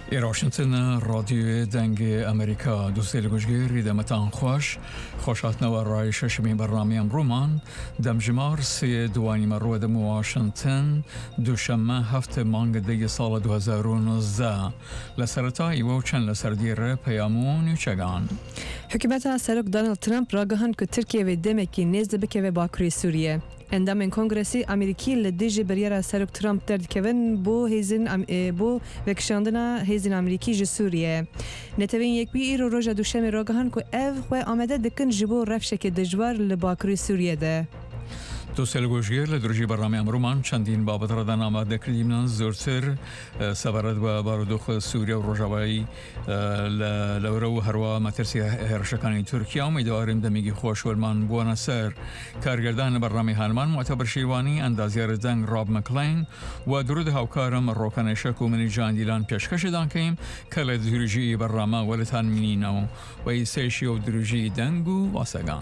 واشنطن رادیو دنگ امریکا دوستی لگوشگیر دمتان خوشات نو رای ششمی برنامه امرومان دمجمار سی دوانی مرو دم واشنطن دوشمه هفت مانگ دی سال 2019 لسرطای و چند لسردیر پیامون چگان حکومت سرک دونالد ترامپ را گهان که ترکیه و دمکی نزد بکه و باکری سوریه اندام کنگرسی امریکی لدیج بریار سرک ترامپ درد کهون بو وکشاندنا هیزن امریکی ج سوریه نتوین یک بی ایرو روژا دوشم را گهان که او خواه آمده دکن جبو رفشه که دجوار لباکری سوریه ده دوستی لگوشگیر لدرجی برنامه امرومان چندین بابت را دن آمده کردیم زورتر سبارت و بارودوخ سوریه و روژاوایی لورو هروا مترسی هرشکانی ترکیه امیدواریم دمیگی خوش ولمان بوانا سر کارگردان برنامه هنمان معتبر شیوانی اندازیار دنگ راب مکلین و درود هاوکارم روکن شک و منی جان دیلان پیشکش دانکیم که لدرجی برنامه ولتان منینو و ایسیشی و درجی دنگو واسگان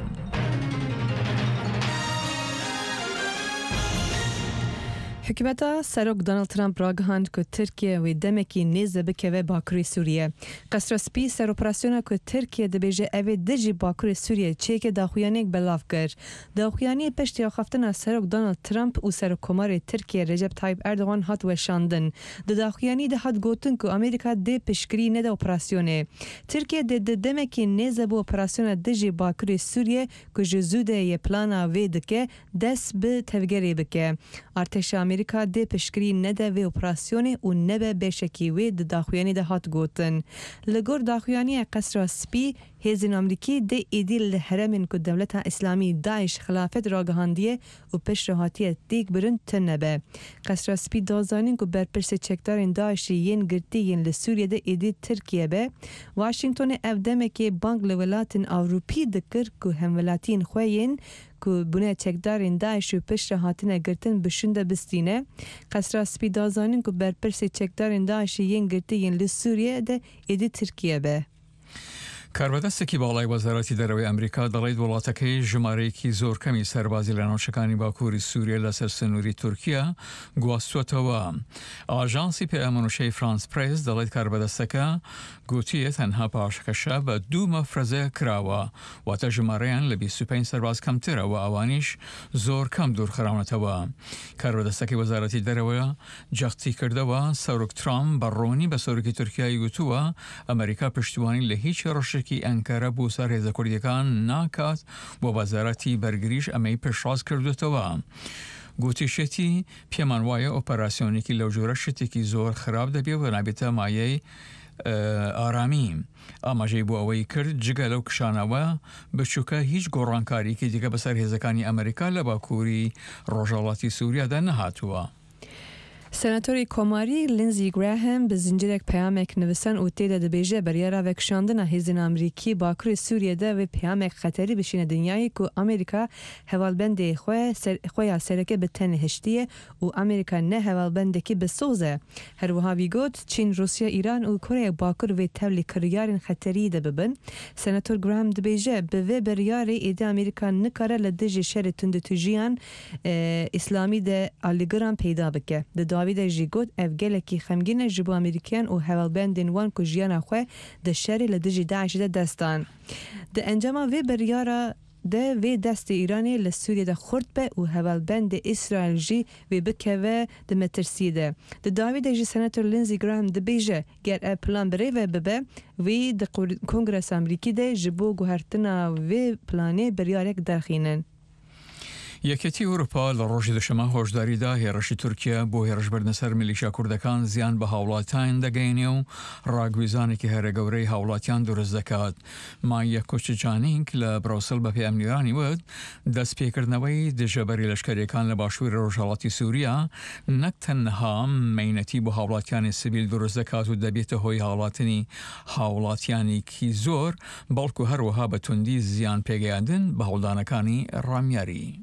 حکومت سرک دونالد ترامپ را گهاند که ترکیه و دمکی نیز بکه و باکری سوریه قصر سپی سر اپراسیون که ترکیه دبیجه اوی دجی باکری سوریه چه که داخویانی بلاف کرد داخویانی پشتی آخفتن سرک دونالد ترامپ و سر کمار ترکیه رجب طایب اردوغان هات و شاندن داخویانی ده هات گوتن که امریکا ده پشکری نده اپراسیونه ترکیه ده دمکی نیز با اپراسیون دجی باکری سوریه که جزوده ی پلانا وی دکه دست به تفگری بکه ارتش امریکا ده پشکری نده و اپراسیونه و نبه بشکی و ده داخویانی ده هات گوتن لگور داخویانی قصر سپی هیزن امریکی ده ایدی لحرمین که دولت اسلامی داعش خلافت را گهاندیه و پشت هاتیه دیگ برن تنبه قصر سپی دازانین که برپرس چکدارین داعشی ین گرتی ین لسوریه ده ایدی ترکیه به واشنگتون افدمه که بانک لولاتین اوروپی دکر که همولاتین خوین که بونه چکدارین داعش و پشت هاتینه گرتن بشنده بستینه قصر سپی دازانین که برپرس چکدارین داعشی ین گرتی ین لسوریه ده ایدی ترکیه به کاربدەستێکی باڵای وەزارەتی دەرەوەی ئەمریکا دەڵێت وڵاتەکەی ژمارەیەکی زۆر کەمی سەربازی لە ناوچەکانی باکووری سووریە لەسەر سنووری تورکیا گواستووەتەوە. ئاژانسی پێئەمونوشەی فرانس پرێس دەڵێت کاربەدەستەکە گوتیە تەنها پاشەکەشە بە 2 مەفرەزە کراوە واتە ژمارەیان لە 25 سەرباز کەمترە و ئەوانیش زۆر کەم دوورخراونەتەوە. کاربەدەستەکەی وەزارەتی دەرەوەیە جەختی کردەوە سەرۆک ترامپ بەڕۆنی بە سەرۆکی تورکیای گوتووە ئەمریکا پشتیوانی لە هیچ ڕۆژێکی ئەنکارە بۆ سەر هێزە کوردیەکان ناکات بۆ وەزارەتی بەرگریش ئەمەی پێشڕاست کردوتەوە. گوتیشێتی پێمان وایە ئۆپەراسیۆنێکی لەو جۆرە شتێکی زۆر خراپ دەبێ و نابێتە مایەی ئارامی ئاماژەی بۆ ئەوەی کرد جگە لەو کشانەوە بچووکە هیچ گۆڕانکاریەکی دیکە بەسەر هێزەکانی ئەمریکا لە باکووری ڕۆژهەڵاتی سووریادا نەهاتووە. سناتوری کماری لینزی گراهم به زنجیرک پیامک نویسن و تیده دبیجه بریارا وکشاندن هیزن امریکی باکوری سوریه ده و پیامک خطری بشین دنیایی که امریکا حوالبند خواه سرکه به تن هشتیه و امریکا نه حوالبنده که بسوزه. هر وها ویگوت چین، روسیه، ایران و کره باکور و تولی کریارین خطری ده ببن. سناتور گراهم دبیجه به و بریاری ایده امریکا نکاره لدیج شر تند تجیان اسلامی ده آلیگرام پیدا بکه. داوید جیگوت افگلکی خمگین جبو امریکیان و حوالبندین وان که جیانا خواه ده شری لدجی داعش ده دستان. ده انجام وی بریارا ده وی دست ایرانی لسوریه ده خورد به و حوالبند اسرائیل جی وی بکوه ده مترسیده. ده داوید جی سناتور لینزی گراهم ده بیجه گر پلان بری و ببه وی ده کنگرس امریکی ده جبو گوهرتنا وی پلانی بریارک درخینن. یەکێتی ئەوروپا لە ڕۆژی دەشەمە هۆشداریدا هێرشی تورکیا بۆ هێرشبردنە سەر میلیشیا کوردەکان زیان بە هاوڵاتیان دەگەینێ و ڕاگویزانێکی هەرە گەورەی هاوڵاتیان دروست دەکات. مایە کۆچجانینگ لە بڕۆسڵ بە پێئەمنیرانی وت دەستپێکردنەوەی دژەبەری لەشکەرەکان لە باشووری ڕۆژهەڵاتی سووریا نەک تەنها مەینەتی بۆ هاوڵاتیانی سیڤیل دروست دەکات و دەبێتە هۆی هاوڵاتنی هاوڵاتیانێکی زۆر بەڵکو هەروەها بە توندی زیان پێگەیاندن بە هەوڵدانەکانی ڕامیاری.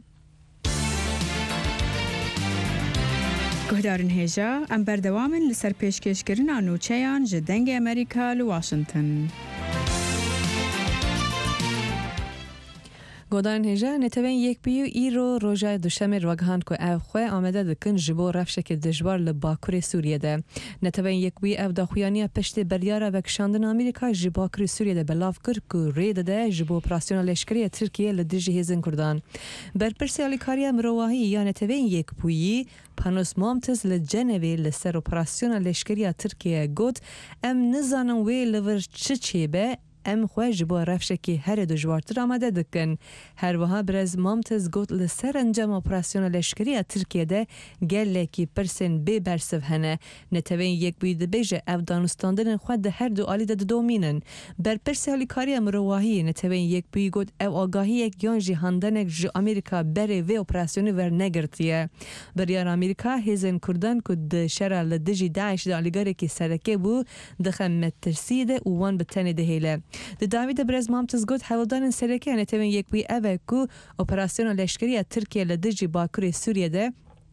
گهدارن هێژا ئەم بەردەوامن لەسەر پێشکەشکردنا نوچەیان ji dengê Amerîka li Washington. گودان هجا نتوین یک بیو ایرو روژای دوشمه روگهاند که او خواه آمده دکن جبو رفشک دجوار لباکور سوریه ده. نتوین یک بیو او داخویانی پشت بریاره وکشاندن آمریکا جباکور سوریه ده بلاف کرد که رید ده جبو اپراسیون لشکری ترکیه لدرجی هزن کردان. برپرسی آلیکاریا مرواهی یا نتوین یک بیو پانوس مامتز لجنوی لسر اپراسیون لشکری ترکیه گود ام نزانن وی لور چه به ام خواه جبو رفشکی هر دجوارتر آمده دکن. هر وها برز مامتز گوت لسر انجام اپراسیون لشکری ترکیه ده گله کی پرسن بی برسف هنه نتوین یک بید بیجه او دانستاندن خواه ده هر دو آلی ده دومینن. بر پرسی هالیکاری امرواهی نتوین یک بید گوت او آگاهی یک یان جهاندنک جو امریکا بره و اپراسیونی ور نگرتیه. بریار امریکا هزن کردن کد شرع لدجی داعش ده آلیگاری که سرکه بو دخم مترسی ده اوان بتنی ده هیله. د داوید برز مامتز گوت حولدان سرکی نتوین یک بی اوه کو اپراسیون لشکری ترکیه لدجی باکوری سوریه ده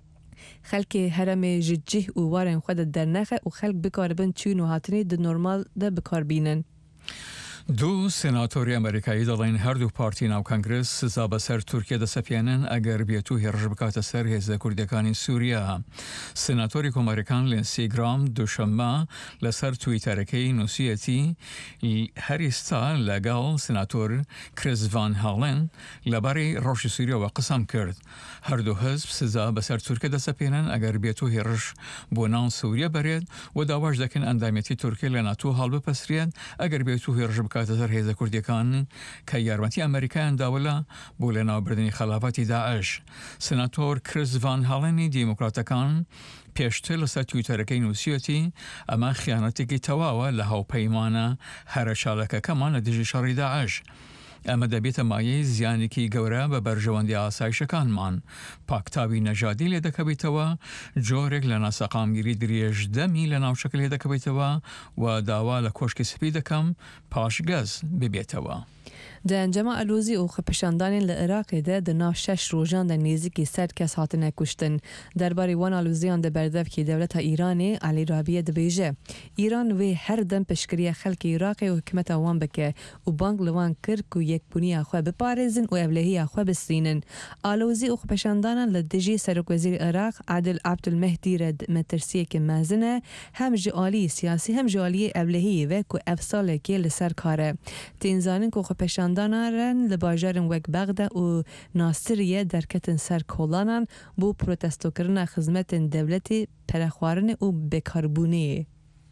خلک هرم ججه و وارن خود در نخه و خلک بکاربن چون و هاتنی د نورمال ده بکار بینن. دو سناتوری امریکایی دلین هر دو پارتی ناو کنگرس سزا بسر ترکیه ده سپینن اگر بیتو هرج بکات سر هزه کردکانی سوریا. سناتوری امریکان لینسی گرام دوشنبه لسر تویترکی نوسیتی هریستا لگال سناتور کریس وان هالن لباری روش سوریا و قسم کرد. هر دو حزب سزا بسر ترکیه ده سپینن اگر بیتو هرج بونان سوریا برید و داواج دکن اندامیتی ترکیه لناتو حال بپسرید اگر بیتو هرج کاتر هیزه کردیکان که یارمتی امریکایان داولا بولنا بردنی خلافتی داعش. سناتور کریس وان هالنی دیموکراتکان پیشتر لسر تویترکی نوسیتی اما خیانتی که تواوا لهاو پیمانا هر شالکه کمان لدیجی شاری داعش. اما دبیت مایه زیانی که گوره و برجواندی آسایشکان من پاکتاوی نژادی لیده بیتوا جورک لنا سقامگیری دریج دمی لناو شکل لیده بیتوا و داوا لکوشک سپید کم پاش گز ببیتوا. ده انجام الوزی او خپشاندان لعراق ده ناو 6 روزان ده نزدیکی 100 کس هاتنه کشتن. درباره وان الوزیان ده بردف که دولت ایرانی علی رابیه ده بیجه. ایران و هر دم پشکری خلک عراقی و حکمت وان بکه و بانک لوان کرد و یک بنی خواه بپارزن و اولهی خواه بسینن. الوزی او خپشاندان لدجی سرک وزیر عراق عادل عبدالمهدی رد مترسیه که مازنه هم جالی سیاسی هم جالی اولهی و که افصال که لسر کاره. تینزانن که خپشاندان دانارن لباجارن وک بغدا و ناصریه درکتن سر کولانان بو پروتستو کرنا خدمت دولتی پرخوارن و بکاربونی.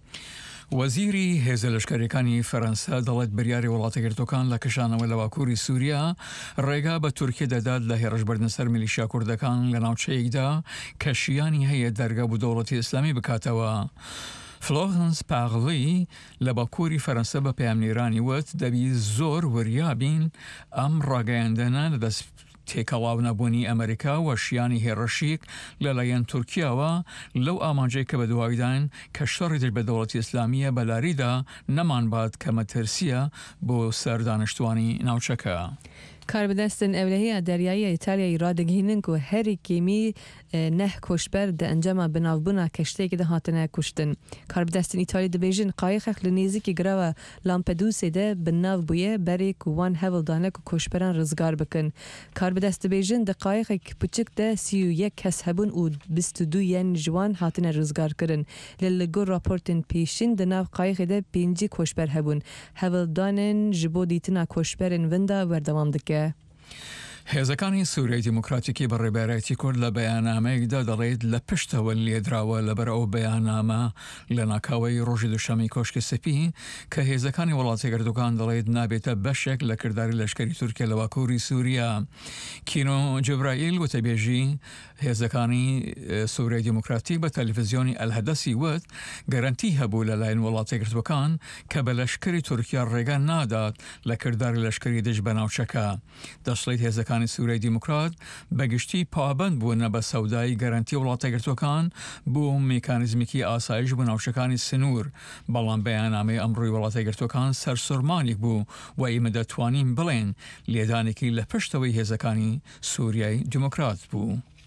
وزیری هێزە لەشکەرەکانی فەرەنسا دەڵێت بریاری وڵاتەگرتوەکان لە کشانەوە لە باکووری سووریا ڕێگا بە تورکیە دەدات لە هێرشبردن سەر میلیشیا کوردەکان لە ناوچەیەکدا کە شیانی هەیە دەرگا بۆ دەوڵەتی ئیسلامی بکاتەوە. فلۆرنس پاغلی لە باکووری فەرەنسا بە پەیامنێرانی وت دەبی زۆر وریابین ئەم ڕاگەیاندنە لەدەست تێکەڵاو نەبوونی ئەمریکا و شیانی هێرشیک لەلایەن تورکیاوە لەو ئامانجەی کە بە دواویدان کە شەڕی بە دەوڵەتی ئیسلامیە بەلاریدا نەمان بات کە مەترسیە بۆ سەر دانیشتوانی ناوچەکە. کاربدستن اولهی دریایی ایتالیا رادگینن که هری کیمی نه کشبر ده انجام بناوبنا کشته که ده هاتنه کشتن. کاربدستن ایتالیا ده بیجن قایق لنیزی که گروا لامپدوسی ده بناو بویه بری که وان هول دانه که کشبران رزگار بکن. کاربدست بیجن ده قایق پچک ده 31 کس هبون و 22 ین جوان هاتنه رزگار کرن. للگور راپورتن پیشین ده ناو قایق ده 5 کشبر هبون. هول دانن جبو دیتنا کشبرن وندا وردوام دکه. هێزەکانی سووریای دیموکراتیکی بەڕێبەرایەتی کورد لە بەیاننامەیەکدا دەڵێت لە پشتەوە لێدراوە لەبەر ئەو بەیاننامە لە ناکاوەی ڕۆژی دووشەمەی کۆشکی سپی کە هێزەکانی وڵاتیگەردووکان دەڵێت نابێتە بەشێک لە کردداری لەشکری تورکیا لە باکووری سووریا. کینۆ جبرائیل وتەبێژی هێزەکانی سووریای دیموکراتیک بە تەلەڤیزیۆنی ئەلهەدەسی وت گەرانتی هەبوو لەلایەن وڵاتیگەردووەکان کە بە لەشکری تورکیا ڕێگە نادات لە کردداری لەشکری دژ بەناوچەکە. دەشڵێت هێزەکان سووریای دیموکرات بەگشتی پابند بوونە بە سەودای گەرانتی وڵاتەگرتوەکان بۆ میکانیزمێکی ئاسایش بۆ ناوچەکانی سنوور. بەڵام بەیاننامەی ئەمڕۆی وڵاتەگرتوەکان سەرسوورمانێک بوو و ئێمە دەتوانین بڵێن لێدانێکی لە پشتەوەی هێزەکانی سووریای دیموکرات بوو.